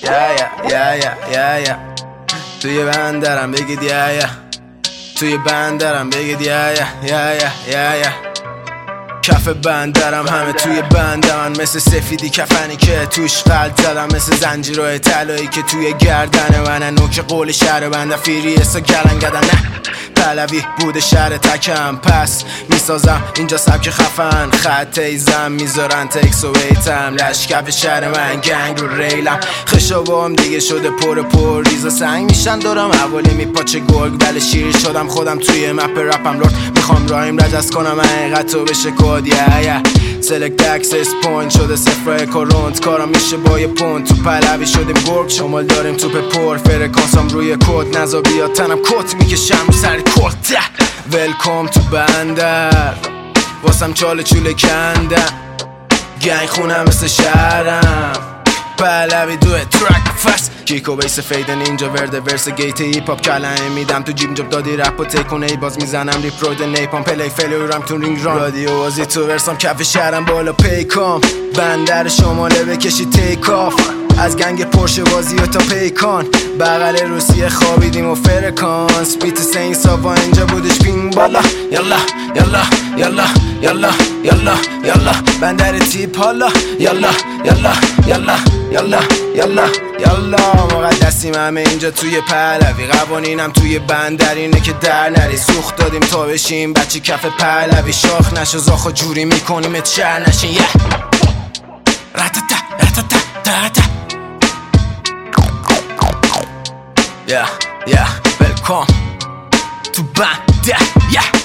یا توی بندرم بگید یا توی بندرم بگید یا کف بندرم همه توی بندم، مثل سفیدی کفنی که توش قلب زدم، مثل زنجیرهای طلایی که توی گردن منه. نوک قول شهر بنده فیری اسا گلنگدن نه پهلوی بوده شهر تکم، پس میسازم اینجا سبک خفن. خط ایزم میذارن تکس و ویتم، لشکف شهر من گنگ رو ریلم. خشابام دیگه شده پر ریز و سنگ میشن دارم حوالی میپاچه گرگ، بله شیر شدم خودم توی مپ رپم لرد. میخوام رایم رجز کنم حقیقت رو بشه کد سلکت اکسس پوینت شده صفر کروند، کارم میشه با یه پوند. تو پهلوی شدیم گرگ شمال داریم توپ پر فرکانسام روی کد، نزا بیاد تنم کت میکشم رو سر کت. ولکام تو بندر واسم چاله چوله کندم، گنگ خونم مثل شهرم. پهلوی دوه ترک فست کیک و بیس فیدن اینجا ورده ورس گیت هیپ هاپ کلمه میدم تو جیب جب دادی رپ و تیکونه ای باز میزنم ریپروید نیپام پلی فیلورم تو رینگ ران رادیو وازی تو ورسام کف شهرم بالا پیکام. بندر شماله بکشی تیک آف از گنگ پرشه بازی و تا پیکان، بغل روسیه خوابیدیم و فرکانس بیت سین ساوا اینجا بودش پین بالا. یالا یالا یالا یالا یالا یالا بندر تیپ حالا. یالا یالا یالا یالا یالا یالا مقدسیم همه اینجا توی پهلوی، قوانینم توی بندر اینه که در نری. سوخت دادیم تا بشیم بچه کف پهلوی، شاخ نشو زاخو جوری میکنیم ات شهر نشین. یه رتتا رتتا رتتا yeah, welcome to Banda, yeah.